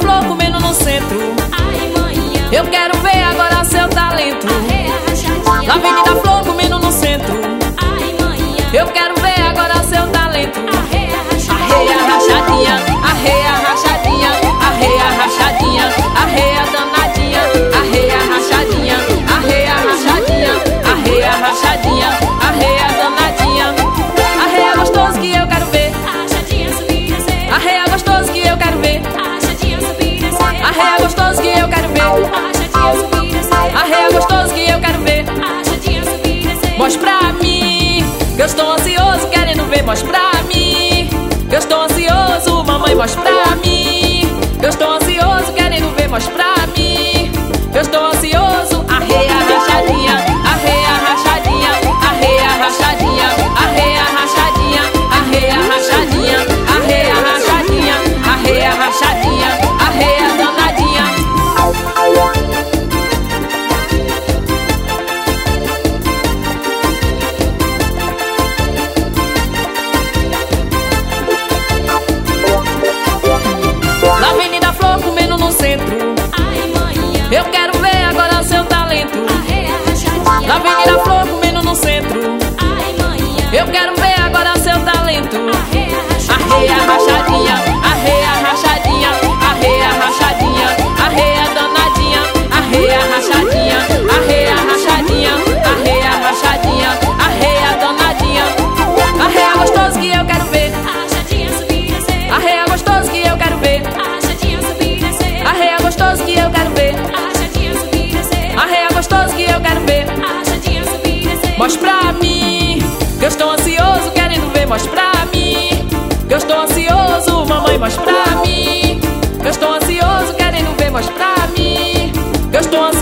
Flor comendo no centro. Eu quero ver agora seu talento. Na Avenida Flor comendo no centro. Eu quero ver agora seu talento. Arreia rachadinha, arreia rachadinha, arreia rachadinha, arreia danadinha, arreia rachadinha, arreia rachadinha, arreia rachadinha, arreia danadinha. Arreia gostoso que eu quero ver. Arreia gostoso que eu quero ver. Arreia gostoso que eu quero ver. Arreia gostoso que eu quero ver. Mostra pra mim, que eu estou ansioso querendo ver. Mostra pra mim, que eu estou ansioso, mamãe. Mostra pra mim, que eu estou ansioso querendo ver. Mostra pra mim, que eu estou ansioso. Arreia rachadinha, arreia rachadinha, arreia rachadinha, arreia rachadinha, arreia rachadinha, arreia rachadinha, arreia rachadinha, arreia danadinha. Na Avenida Flor comendo no centro. Eu quero ver agora seu talento. Na Avenida Flor comendo no centro. Eu quero ver agora seu talento. Arreia rachadinha, arreia rachadinha, arreia rachadinha, arreia danadinha, arreia rachadinha, arreia rachadinha, arreia rachadinha, arreia danadinha. Arreia gostoso que eu quero ver. Arreia gostoso que eu quero ver. Arreia gostoso que eu quero ver. Arreia gostoso que eu quero ver. Mostra pra mim, que eu estou ansioso querendo ver. Mostra pra mim, que eu estou ansioso, mamãe. Mostra pra mim, que eu estou ansioso querendo ver. Mostra pra mim, que eu estou ansioso.